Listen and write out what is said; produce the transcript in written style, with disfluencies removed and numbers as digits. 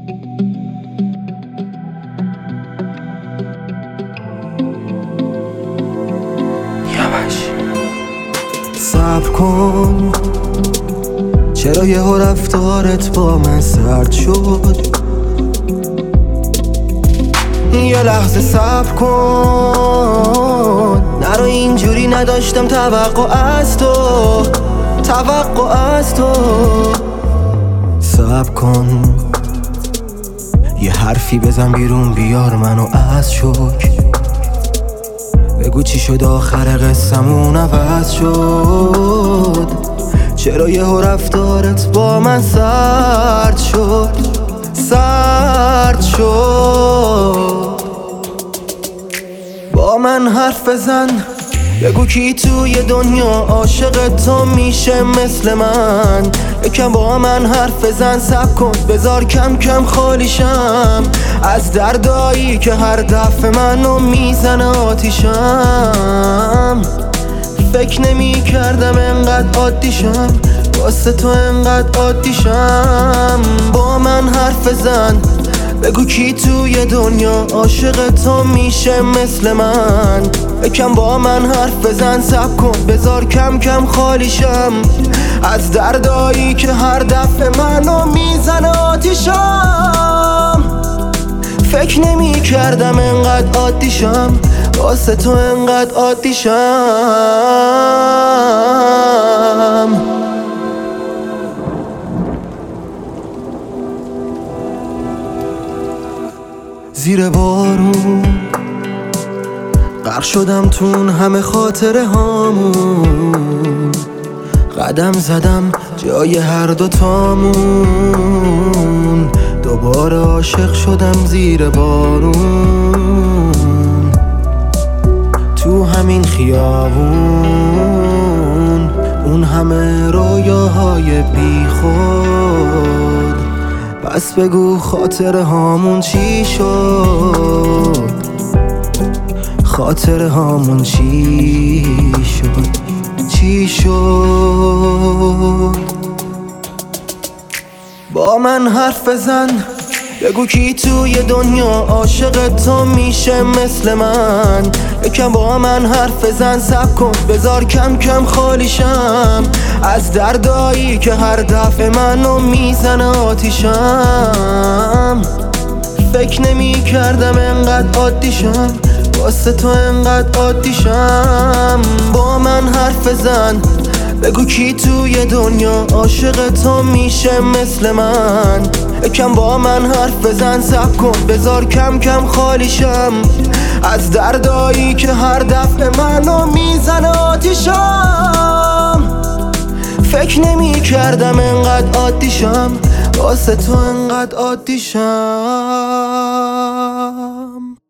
صبر کن، چرا یهو رفتارت با من سرد شد؟ یه لحظه صبر کن، نرو اینجوری، نداشتم توقع از تو. صبر کن، یه حرفی بزن بیرون، بیار منو از شوک. بگو چی شد آخر قصمون عوض شد؟ چرا یهو رفتارت با من سرد شد؟ با من حرف بزن، بگو کی توی دنیا عاشق تو میشه مثل من. یکم با من حرف بزن، صبر کن، بذار کم کم خالیشم از دردایی که هر دفعه منو میزنه آتیشم. فکر نمی کردم انقدر عادیشم، واسه تو انقدر عادیشم. با من حرف بزن، بگو کی توی دنیا عاشق تو میشه مثل من. یکم با من حرف بزن، صبر کن، بذار کم کم خالیشم از دردایی که هر دفعه منو میزنه آتیشم. فکر نمی کردم انقدر عادیشم، واسه تو انقدر عادیشم. زیر بارون غرق شدم تون همه خاطره هامون. قدم زدم جای هر دوتامون، دوباره عاشق شدم زیر بارون. تو همین خیابون اون همه رویاهای بی خود. پس بگو خاطره هامون چی شد؟ خاطره هامون چی شد؟ با من حرف بزن، بگو کی توی دنیا عاشق تو میشه مثل من. یکم با من حرف بزن، صبر کن، بذار کم کم خالیشم از دردایی که هر دفعه منو میزنه آتیشم. فکر نمی کردم انقدر عادیشم، واسه تو انقدر عادیشم. با من حرف بزن، بگو کی توی دنیا عاشق تو میشه مثل من. یکم با من حرف بزن، صبر کن، بذار کم کم خالیشم از دردایی که هر دفعه منو میزنه آتیشم. فکر نمی کردم انقدر عادیشم، واسه تو انقدر عادیشم.